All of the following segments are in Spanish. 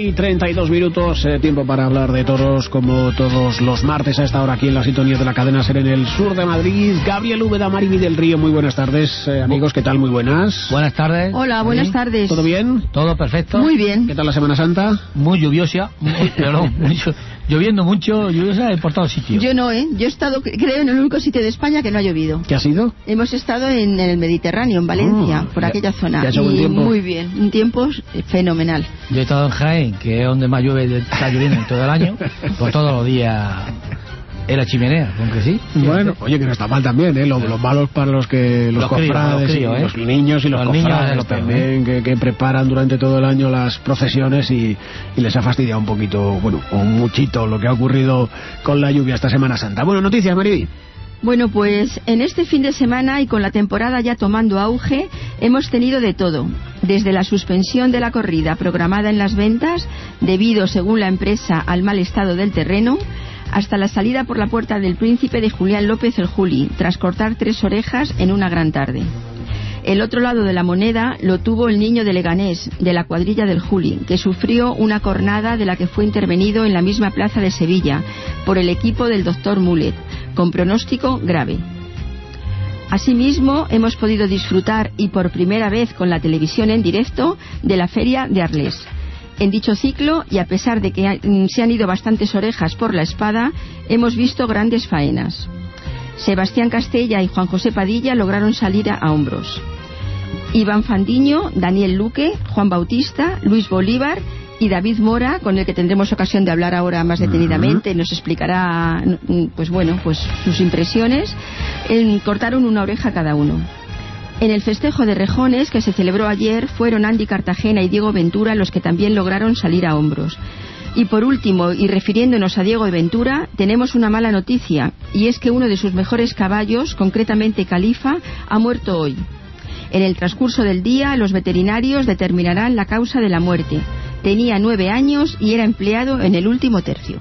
11:32, tiempo para hablar de toros como todos los martes a esta hora aquí en la sintonía de la cadena SER en el sur de Madrid. Gabriel Úbeda, Mariby del Río, muy buenas tardes, amigos, ¿qué tal? Muy buenas. Buenas tardes. Hola, buenas tardes. ¿Todo bien? Todo perfecto. Muy bien. ¿Qué tal la Semana Santa? Muy lluviosa, lloviendo mucho, lluviosa por todos sitios. Yo no, yo he estado, creo, en el único sitio de España que no ha llovido. ¿Qué ha sido? Hemos estado en el Mediterráneo, en Valencia, por aquella zona. ¿Ya ha hecho buen tiempo? Muy bien, un tiempo fenomenal. Yo he estado en Jaén, que es donde más llueve, está lloviendo en todo el año, pues todos los días en la chimenea, aunque sí. Bueno, oye, que no está mal también, Los malos para los que los cofrades, los niños y los cofrades también, que preparan durante todo el año las procesiones y les ha fastidiado un poquito, bueno, o muchito lo que ha ocurrido con la lluvia esta Semana Santa. Bueno, noticias, Mariby. Bueno, pues en este fin de semana y con la temporada ya tomando auge, hemos tenido de todo. Desde la suspensión de la corrida programada en Las Ventas, debido, según la empresa, al mal estado del terreno, hasta la salida por la Puerta del Príncipe de Julián López el Juli, tras cortar 3 orejas en una gran tarde. El otro lado de la moneda lo tuvo el niño de Leganés, de la cuadrilla del Juli, que sufrió una cornada de la que fue intervenido en la misma plaza de Sevilla por el equipo del doctor Mulet, con pronóstico grave. Asimismo, hemos podido disfrutar, y por primera vez con la televisión en directo, de la Feria de Arles. En dicho ciclo, y a pesar de que se han ido bastantes orejas por la espada, hemos visto grandes faenas. Sebastián Castella y Juan José Padilla lograron salir a hombros. Iván Fandiño, Daniel Luque, Juan Bautista, Luis Bolívar y David Mora, con el que tendremos ocasión de hablar ahora más detenidamente, nos explicará pues sus impresiones, cortaron una oreja cada uno. En el festejo de rejones que se celebró ayer fueron Andy Cartagena y Diego Ventura los que también lograron salir a hombros. Y por último, y refiriéndonos a Diego Ventura, tenemos una mala noticia, y es que uno de sus mejores caballos, concretamente Califa, ha muerto hoy. En el transcurso del día, los veterinarios determinarán la causa de la muerte. Tenía 9 años y era empleado en el último tercio.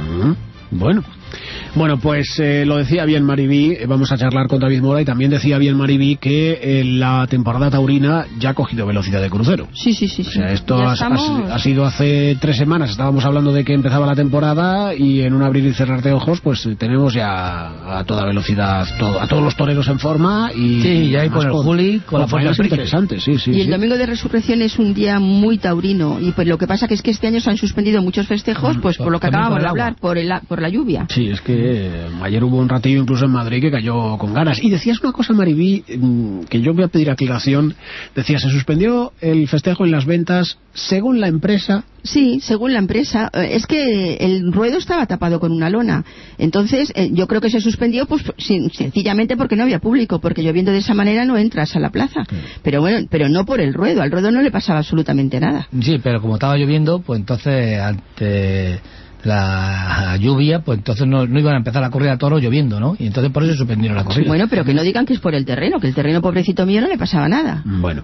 Bueno, pues lo decía bien Mariby, vamos a charlar con David Mora, y también decía bien Mariby que la temporada taurina ya ha cogido velocidad de crucero. Sí. O sea, esto ha sido hace 3 semanas, estábamos hablando de que empezaba la temporada, y en un abrir y cerrar de ojos, pues tenemos ya a toda velocidad, a todos los toreros en forma, y sí, ya hay con el Juli, con la formas interesantes, sí. Y el domingo de resurrección es un día muy taurino, y pues lo que pasa que es que este año se han suspendido muchos festejos, pues por lo que acabamos de hablar, por la lluvia. Sí, es que ayer hubo un ratillo incluso en Madrid que cayó con ganas. Y decías una cosa, Mariby, que yo voy a pedir aclaración. Decías, se suspendió el festejo en Las Ventas según la empresa. Sí, según la empresa. Es que el ruedo estaba tapado con una lona. Entonces, yo creo que se suspendió pues sencillamente porque no había público, porque lloviendo de esa manera no entras a la plaza. Pero bueno, pero no por el ruedo. Al ruedo no le pasaba absolutamente nada. Sí, pero como estaba lloviendo, pues entonces ante la lluvia, pues entonces no iban a empezar a correr a toros lloviendo, ¿no? Y entonces por eso suspendieron la corrida. Bueno, pero que no digan que es por el terreno, que el terreno, pobrecito mío, no le pasaba nada. Bueno.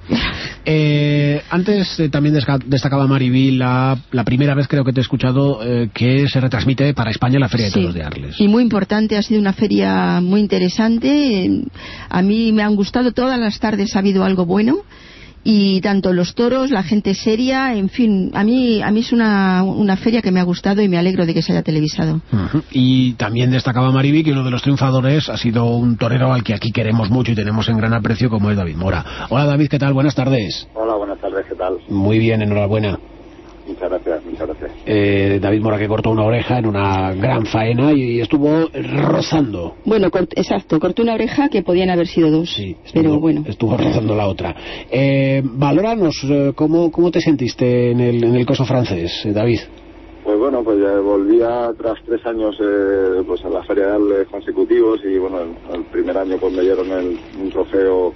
Antes también destacaba Mariby la primera vez, creo que te he escuchado, que se retransmite para España la Feria de Toros de Arles. Y muy importante, ha sido una feria muy interesante. A mí me han gustado, todas las tardes ha habido algo bueno. Y tanto los toros, la gente seria, en fin, a mí es una feria que me ha gustado y me alegro de que se haya televisado. Y también destacaba Mariby que uno de los triunfadores ha sido un torero al que aquí queremos mucho y tenemos en gran aprecio, como es David Mora. Hola David, ¿qué tal? Buenas tardes. Hola, buenas tardes, ¿qué tal? Muy bien, enhorabuena. Muchas gracias. David Mora, que cortó una oreja en una gran faena y estuvo rozando. Bueno, exacto, cortó una oreja que podían haber sido 2, sí, pero bueno. Estuvo rozando la otra. Valóranos, ¿cómo te sentiste en el coso francés, David? Pues bueno, pues volvía tras 3 años pues a la Feria de Arles consecutivos, y bueno, el primer año pues me dieron un trofeo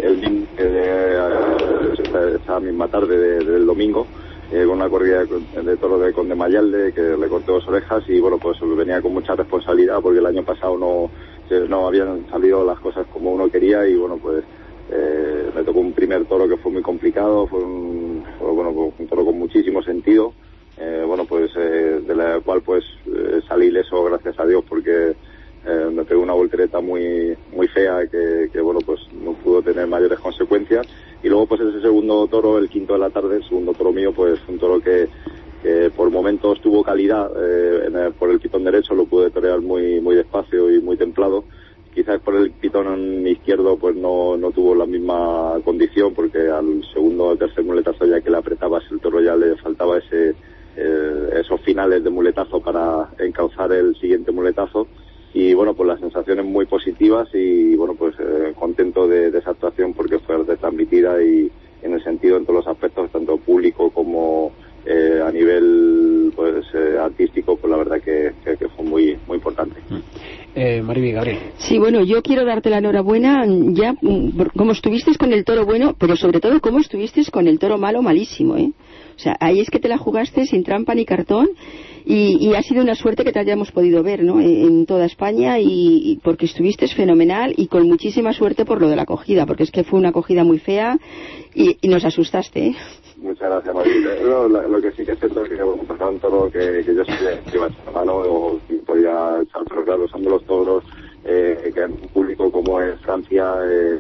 esa misma tarde del domingo, con una corrida de toro de Conde Mayalde, que le corté 2 orejas, y bueno, pues venía con mucha responsabilidad porque el año pasado no habían salido las cosas como uno quería, y bueno, pues me tocó un primer toro que fue muy complicado, fue un toro con muchísimo sentido, de la cual pues salí ileso, gracias a Dios, porque me pegó una voltereta muy fea que bueno, pues no pudo tener mayores consecuencias. Y luego pues ese segundo toro, el quinto de la tarde, el segundo toro mío, pues un toro que que por momentos tuvo calidad por el pitón derecho, lo pude torear muy despacio y muy templado. Quizás por el pitón izquierdo pues no tuvo la misma condición, porque al segundo o tercer muletazo, ya que le apretabas el toro, ya le faltaba esos finales de muletazo para encauzar el siguiente muletazo. Y bueno, pues las sensaciones muy positivas y bueno, pues contento de esa actuación, porque fue transmitida y en el sentido, en todos los aspectos, tanto público como a nivel pues artístico, pues la verdad que fue muy importante. Mariby, Gabriel. Sí, bueno, yo quiero darte la enhorabuena ya como estuviste con el toro bueno, pero sobre todo como estuviste con el toro malo, malísimo, O sea, ahí es que te la jugaste sin trampa ni cartón, y ha sido una suerte que te hayamos podido ver, ¿no?, en toda España, y porque estuviste fenomenal y con muchísima suerte por lo de la acogida, porque es que fue una acogida muy fea y nos asustaste, Muchas gracias, Mariby. Lo que sí que es cierto es que pasaba un toro que yo sabía que iba a echar mano o podía echar, pero claro, son de los toros que en un público como es Francia,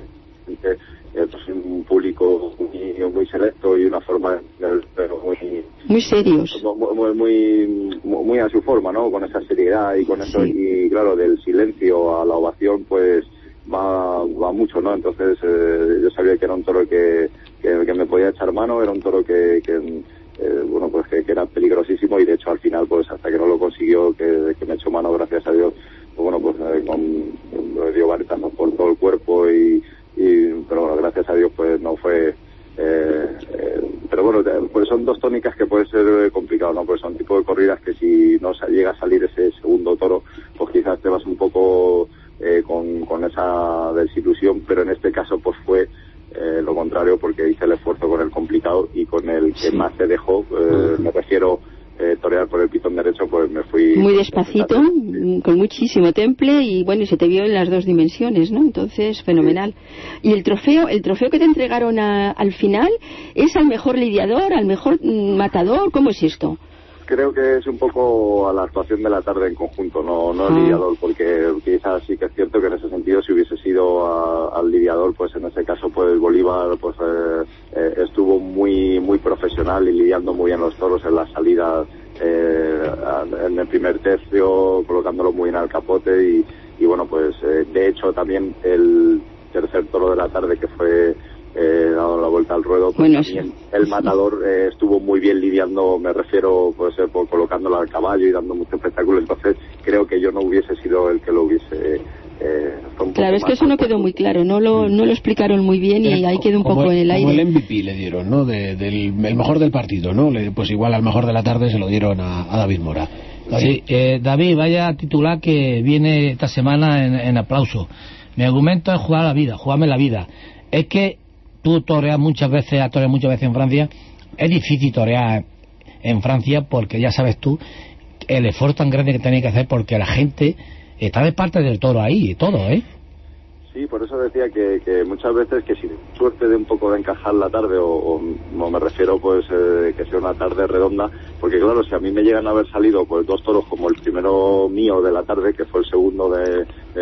es un público muy selecto y una forma pero muy serios, muy a su forma, ¿no? Con esa seriedad y con eso, y claro, del silencio a la ovación pues va mucho, ¿no? Entonces yo sabía que era un toro que me podía echar mano, era un toro que bueno, pues que era peligrosísimo, y de hecho al final, pues hasta que no lo consiguió, que me echó mano, gracias a Dios, pues bueno, pues me dio varetazos por todo el cuerpo, pero bueno, gracias a Dios pues no fue pero bueno, pues son dos tónicas que puede ser complicado, ¿no? Pues son tipo de corridas que si no llega a salir ese segundo toro, pues quizás te vas un poco con esa desilusión, pero en este caso pues fue lo contrario, porque hice el esfuerzo con el complicado y con el que más se dejó, me refiero torear por el pitón derecho, pues me fui muy despacito, con muchísimo temple, y bueno, y se te vio en las dos dimensiones, ¿no? Entonces, fenomenal. Sí. Y el trofeo que te entregaron al final, ¿es al mejor lidiador, al mejor matador? ¿Cómo es esto? Creo que es un poco a la actuación de la tarde en conjunto, no al lidiador, porque quizás sí que es cierto que en ese sentido, si hubiese sido al lidiador, pues en ese caso pues Bolívar pues estuvo muy profesional y lidiando muy bien los toros en la salida, en el primer tercio, colocándolo muy bien al capote, y bueno, pues de hecho también el tercer toro de la tarde, que fue dado la vuelta al ruedo, pues bueno, también el matador estuvo muy bien lidiando, me refiero pues por colocándolo al caballo y dando mucho espectáculo. Entonces creo que yo no hubiese sido el que lo hubiese claro, es que eso no quedó muy claro, no lo explicaron muy bien, y ahí quedó un poco en el aire. Como el MVP le dieron, ¿no? El mejor del partido, ¿no? Pues igual al mejor de la tarde se lo dieron a David Mora. Sí, David, vaya titular que viene esta semana en aplauso. Mi argumento es jugarme la vida. Es que tú toreas muchas veces en Francia. Es difícil torear en Francia, porque ya sabes tú el esfuerzo tan grande que tenéis que hacer, porque la gente está de parte del toro ahí y todo, Sí, por eso decía que muchas veces que si suerte de un poco de encajar la tarde, o me refiero pues que sea una tarde redonda, porque claro, si a mí me llegan a haber salido pues dos toros como el primero mío de la tarde, que fue el segundo de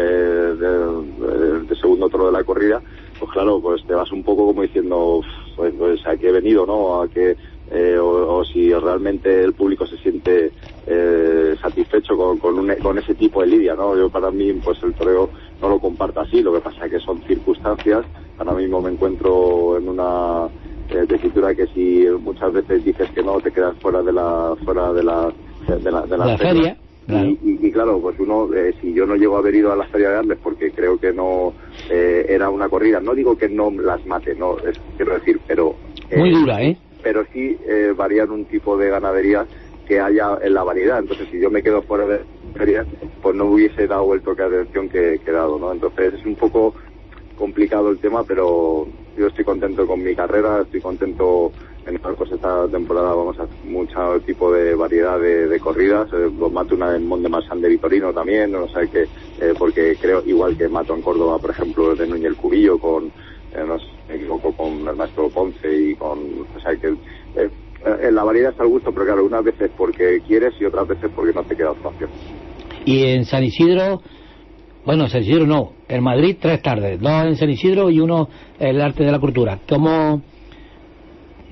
segundo toro de la corrida, pues claro, pues te vas un poco como diciendo, pues a qué he venido, ¿no? A qué o si realmente el público se siente satisfecho con ese tipo de lidia, ¿no? Yo, para mí, pues el toreo no lo comparto así, lo que pasa es que son circunstancias. Ahora mismo me encuentro en una tesitura que si muchas veces dices que no, te quedas fuera de la feria. Claro. Y claro, pues uno, si yo no llego a haber ido a la Feria de Arles, porque creo que no era una corrida, no digo que no las mate, no, quiero decir, pero muy dura, pero sí varían un tipo de ganadería que haya en la variedad. Entonces, si yo me quedo fuera de feria, pues no hubiese dado el toque de atención que he dado, ¿no? Entonces es un poco complicado el tema, pero yo estoy contento con mi carrera, estoy contento en pues esta temporada. Vamos a hacer mucho tipo de variedad de corridas. Mato una en Mont de Marsan de Vitorino también, o sea que porque creo, igual que mato en Córdoba, por ejemplo, de Núñez el Cubillo, con no sé, me equivoco, con el maestro Ponce, y con, o sea que en la variedad está al gusto, pero claro, unas veces porque quieres y otras veces porque no te queda otra opción. Y en San Isidro, bueno, San Isidro no, en Madrid 3 tardes, 2 en San Isidro y 1 el Arte de la Cultura. ¿Cómo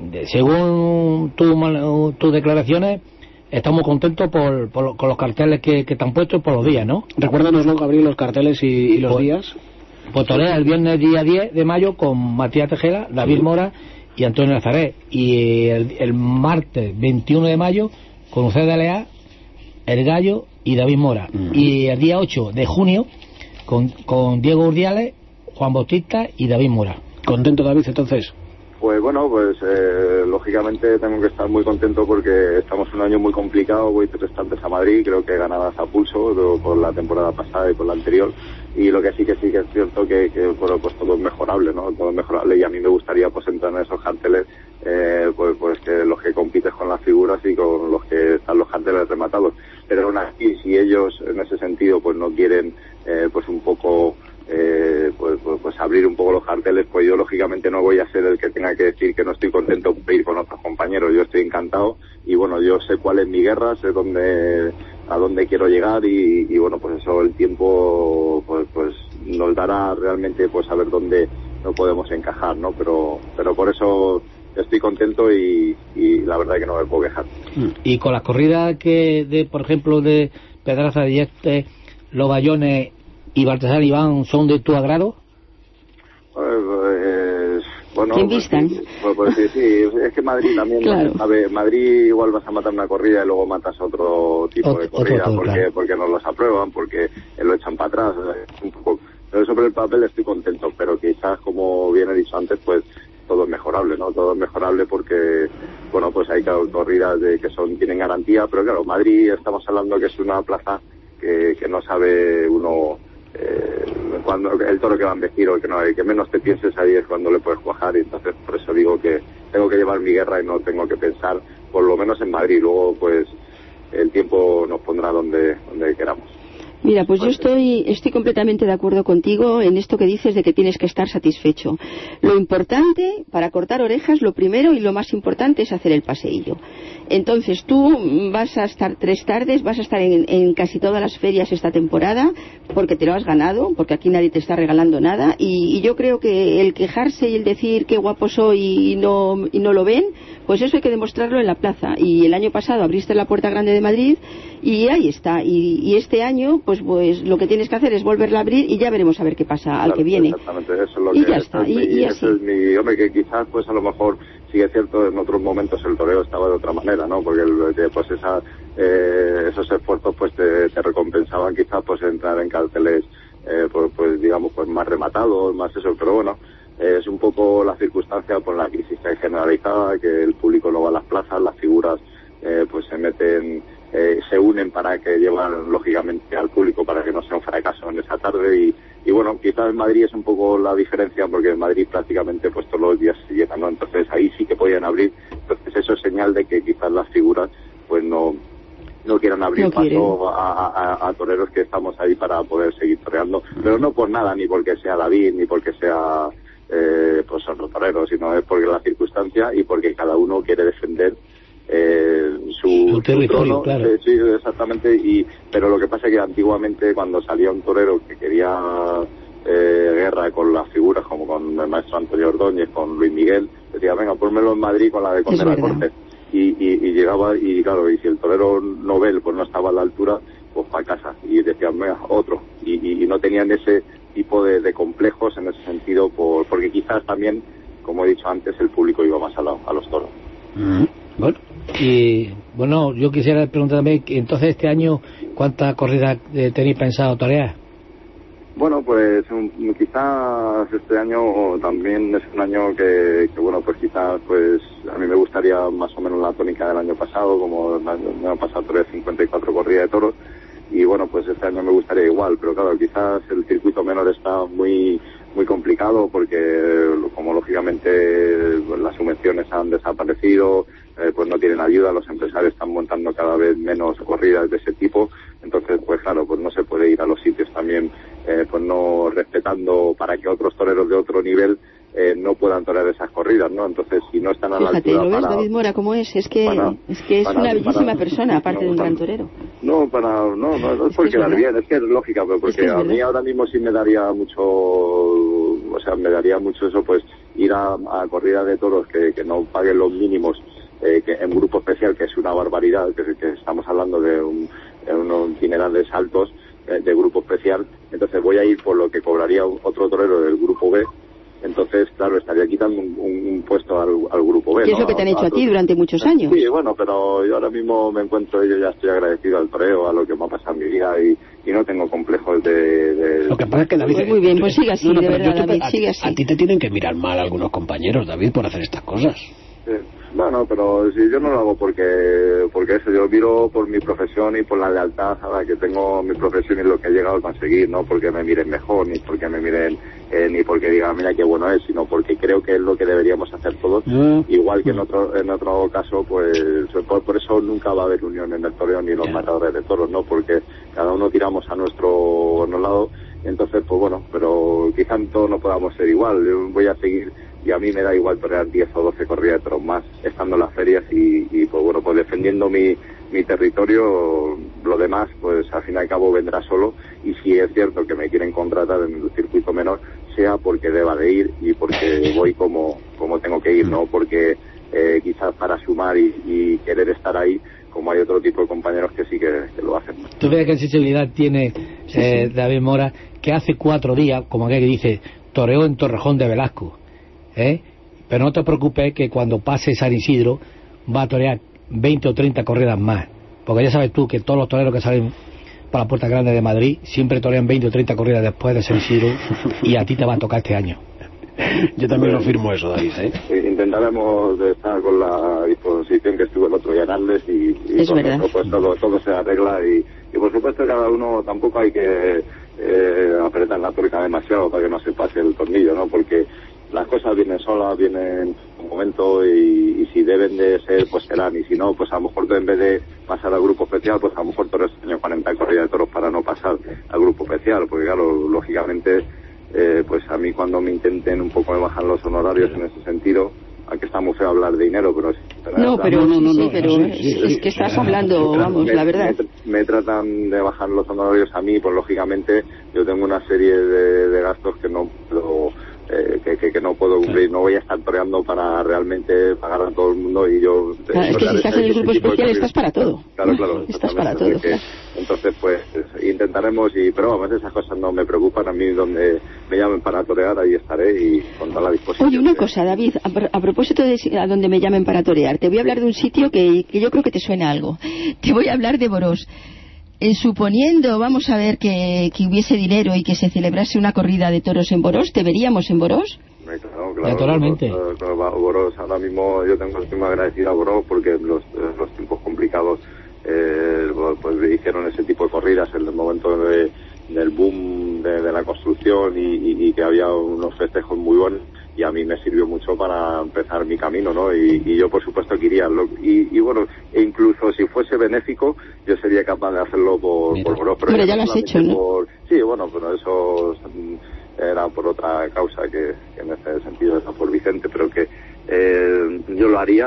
según tus declaraciones, estamos contentos con los carteles que te han puesto por los días, ¿no? Recuérdanoslo, Gabriel, los carteles y los días. Pues torea el viernes día 10 de mayo con Matías Tejera, David Mora y Antonio Nazaret. Y el martes 21 de mayo con Uceda de Leá, El Gallo y David Mora. Y el día 8 de junio con Diego Urdiales, Juan Bautista y David Mora. ¿Contento, David, entonces? Pues bueno, lógicamente tengo que estar muy contento porque estamos en un año muy complicado. Voy 3 tardes a Madrid, creo que ganadas a pulso por la temporada pasada y por la anterior. Y lo que sí que es cierto que bueno, pues todo es mejorable, ¿no? Todo es mejorable, y a mí me gustaría pues entrar en esos carteles, pues que los que compites con las figuras y con los que están los carteles rematados. Pero aún así, si ellos en ese sentido pues no quieren pues un poco pues abrir un poco los carteles, pues yo lógicamente no voy a ser el que tenga que decir que no estoy contento por ir con otros compañeros. Yo estoy encantado y bueno, yo sé cuál es mi guerra, sé a dónde quiero llegar y bueno, pues eso el tiempo pues nos dará realmente pues a ver dónde no podemos encajar, ¿no? Pero por eso estoy contento y la verdad es que no me puedo quejar. Y con las corridas por ejemplo, de Pedraza de Yeste, Los Bayones y Baltasar Iván, ¿son de tu agrado? Bueno, pues sí, es que Madrid también, claro. Madrid igual vas a matar una corrida y luego matas otro tipo de corrida, porque no los aprueban, porque lo echan para atrás, un poco. Pero sobre el papel estoy contento, pero quizás, como bien he dicho antes, pues todo es mejorable, ¿no? Todo es mejorable porque, bueno, pues hay corridas que tienen garantía, pero claro, Madrid estamos hablando que es una plaza que no sabe uno cuando el toro que va a embestir o el que menos te pienses ahí es cuando le puedes cuajar, y entonces por eso digo que tengo que llevar mi guerra y no tengo que pensar, por lo menos en Madrid. Luego pues el tiempo nos pondrá donde queramos. Mira, pues yo estoy completamente de acuerdo contigo en esto que dices de que tienes que estar satisfecho. Lo importante, para cortar orejas, lo primero y lo más importante es hacer el paseillo. Entonces tú vas a estar 3 tardes, vas a estar en casi todas las ferias esta temporada, porque te lo has ganado, porque aquí nadie te está regalando nada, y yo creo que el quejarse y el decir qué guapo soy y no lo ven, pues eso hay que demostrarlo en la plaza. Y el año pasado abriste la Puerta Grande de Madrid y ahí está, y este año pues lo que tienes que hacer es volverla a abrir y ya veremos a ver qué pasa al que viene. Exactamente, eso es lo y que ya está, y así. Eso es mi, hombre, que quizás pues a lo mejor sí es cierto, en otros momentos el toreo estaba de otra manera, ¿no? Porque pues esos esfuerzos pues te recompensaban quizás pues entrar en carteles pues digamos pues más rematados, más eso, pero bueno, es un poco la circunstancia por la crisis generalizada, que el público no va a las plazas, las figuras pues se meten, se unen para que llevan lógicamente al público para que no sea un fracaso en esa tarde, y bueno, quizás en Madrid es un poco la diferencia, porque en Madrid prácticamente pues todos los días se llenan, ¿no? Entonces ahí sí que podían abrir. Entonces eso es señal de que quizás las figuras pues no quieran abrir paso a toreros que estamos ahí para poder seguir toreando, pero no por nada, ni porque sea David, ni porque sea pues otro torero, sino es porque la circunstancia y porque cada uno quiere defender su territorio, trono, claro. Sí, exactamente, pero lo que pasa es que antiguamente cuando salía un torero que quería guerra con las figuras, como con el maestro Antonio Ordóñez, con Luis Miguel, decía, venga, pónmelo en Madrid con la de Conde de la Corte, y llegaba, y claro, y si el torero novel pues no estaba a la altura, pues para casa, y decían, venga, otro, y no tenían ese tipo de complejos en ese sentido, porque quizás también, como he dicho antes, el público iba más a los toros. Bueno, y bueno, yo quisiera preguntar también, entonces este año, ¿cuántas corridas tenéis pensado torear? Bueno, pues quizás este año también es un año que bueno, pues quizás pues a mí me gustaría más o menos la tónica del año pasado, como el año pasado toré 54 corridas de toros, y bueno, pues este año me gustaría igual, pero claro, quizás el circuito menor está muy complicado porque como lógicamente pues, las subvenciones han desaparecido, pues no tienen ayuda, los empresarios están montando cada vez menos corridas de ese tipo, entonces pues claro, pues no se puede ir a los sitios también pues no respetando para que otros toreros de otro nivel no puedan torear esas corridas, ¿no? Entonces si no están a la altura. ¿Lo ves, David Mora, cómo es? Es que es una bellísima persona, aparte de un gran torero. No es por quedar bien, es que es lógica, pero porque a mí ahora mismo sí me daría mucho, o sea, me daría mucho eso, pues ir a corrida de toros que no paguen los mínimos, que en grupo especial, que es una barbaridad, que estamos hablando de unos dinerales altos de grupo especial. Entonces voy a ir por lo que cobraría otro torero del grupo B. Entonces, claro, estaría quitando un puesto al grupo B. ¿Qué es lo que te han hecho a ti durante muchos años? Sí, bueno, pero yo ahora mismo me encuentro, yo ya estoy agradecido al toreo, a lo que me ha pasado en mi vida, y no tengo complejos de... Lo que pasa es que, David... Pues muy bien, pues sigue así, de verdad, David, sigue así. A ti te tienen que mirar mal algunos compañeros, David, por hacer estas cosas. Sí. No, pero si yo no lo hago porque eso, yo miro por mi profesión y por la lealtad a la que tengo mi profesión y lo que he llegado a conseguir, no porque me miren mejor, ni porque me miren, ni porque digan, mira qué bueno es, sino porque creo que es lo que deberíamos hacer todos, igual que en otro caso, pues por eso nunca va a haber unión en el toreo ni los matadores de toros, ¿no? Porque cada uno tiramos a nuestro lado, entonces, pues bueno, pero quizá todos no podamos ser igual. Yo voy a seguir, y a mí me da igual torear 10 o 12 corridas de toros más, estando en las ferias y pues bueno, pues defendiendo mi territorio. Lo demás, pues al fin y al cabo vendrá solo, y si es cierto que me quieren contratar en el circuito menor, sea porque deba de ir y porque voy como tengo que ir, no porque quizás para sumar y querer estar ahí, como hay otro tipo de compañeros que sí que lo hacen. ¿Tú ves qué sensibilidad tiene David Mora, que hace 4 días, como aquel que dice, toreó en Torrejón de Velasco? Pero no te preocupes, que cuando pase San Isidro va a torear 20 o 30 corridas más, porque ya sabes tú que todos los toreros que salen por la Puerta Grande de Madrid siempre torean 20 o 30 corridas después de San Isidro, y a ti te va a tocar este año. Yo también lo firmo eso, David, Intentaremos estar con la disposición que estuvo el otro día en Arles, y con eso, pues todo se arregla, y por supuesto cada uno, tampoco hay que apretar la tuerca demasiado para que no se pase el tornillo, ¿no? Porque las cosas vienen solas, vienen un momento, y si deben de ser, pues serán, y si no, pues a lo mejor en vez de pasar al grupo especial, pues a lo mejor toros año 40 corridas de toros para no pasar al grupo especial, porque claro, lógicamente, pues a mí cuando me intenten un poco de bajar los honorarios en ese sentido, aunque está muy feo hablar de dinero, pero... Es que estás hablando, vamos, la verdad. Me tratan de bajar los honorarios a mí, pues lógicamente yo tengo una serie de gastos que no puedo... que no puedo cumplir, no voy a estar toreando para realmente pagar a todo el mundo, y yo... Claro, es que si estás en el grupo especial estás para todo. Claro. Estás para todo. Entonces, pues, intentaremos, pero vamos, esas cosas no me preocupan. A mí, donde me llamen para torear, ahí estaré, y con toda la disposición. Oye, una cosa, David, a propósito de a donde me llamen para torear, te voy a hablar de un sitio que yo creo que te suena algo. Te voy a hablar de Borós. Suponiendo, vamos a ver, que hubiese dinero y que se celebrase una corrida de toros en Borós, ¿te veríamos en Borós? Claro, naturalmente. Borós, ahora mismo yo estoy muy agradecido a Borós, porque los tiempos complicados pues hicieron ese tipo de corridas en el momento del boom de la construcción, y que había unos festejos muy buenos, y a mí me sirvió mucho para empezar mi camino, ¿no? Y yo, por supuesto, quería, y bueno, e incluso si fuese benéfico, yo sería capaz de hacerlo por Borós. Pero ya lo has hecho, ¿no? Sí, bueno, pero eso era por otra causa, que en ese sentido era por Vicente, pero que yo lo haría,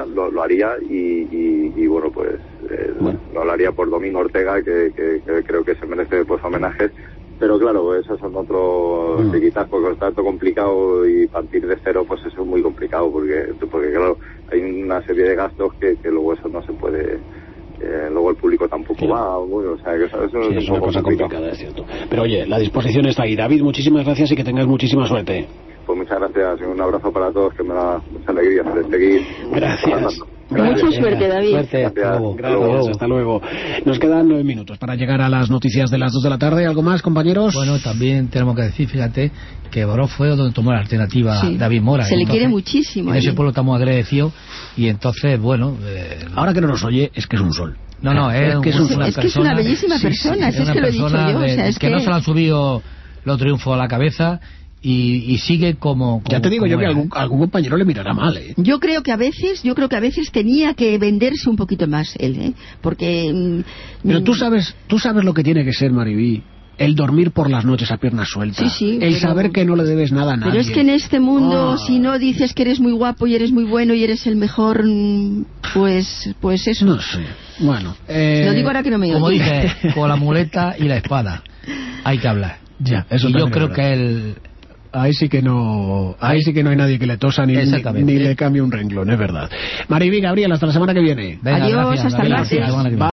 y bueno, pues lo haría por Domingo Ortega, que creo que se merece, pues, homenajes. Pero claro, esos son otros que quizás, porque está todo complicado, y partir de cero, pues eso es muy complicado, porque claro, hay una serie de gastos que luego eso no se puede, luego el público tampoco va, o sea, que eso es una cosa complicada, es cierto. Pero oye, la disposición está ahí. David, muchísimas gracias, y que tengas muchísima suerte. Pues muchas gracias, y un abrazo para todos, que me da mucha alegría de seguir. Gracias. Mucha suerte, David. Suerte. Gracias, hasta luego. Nos quedan 9 minutos para llegar a las noticias de las 2 de la tarde. ¿Algo más, compañeros? Bueno, también tenemos que decir, fíjate, que Borós fue donde tomó la alternativa David Mora. Se le quiere muchísimo. En ese pueblo estamos agradecidos, y entonces, bueno... ahora que no nos oye, es que es un sol. No, es que es una bellísima persona, es que lo he dicho yo. O sea, es que no se le han subido los triunfos a la cabeza, y sigue como ya te digo yo que algún compañero le mirará mal, Yo creo que a veces tenía que venderse un poquito más él, porque pero tú sabes lo que tiene que ser, Maribí, el dormir por las noches a piernas sueltas, saber que no le debes nada a nadie. Pero es que en este mundo, si no dices que eres muy guapo y eres muy bueno y eres el mejor, pues eso. No sé. Bueno, lo digo ahora que no me oye. Como dice, con la muleta y la espada hay que hablar. Ya, eso. Y yo creo que ahí sí que no hay nadie que le tosa ni le cambie un renglón, es verdad. Mariví, Gabriel, hasta la semana que viene. Venga, adiós, gracias, hasta el martes.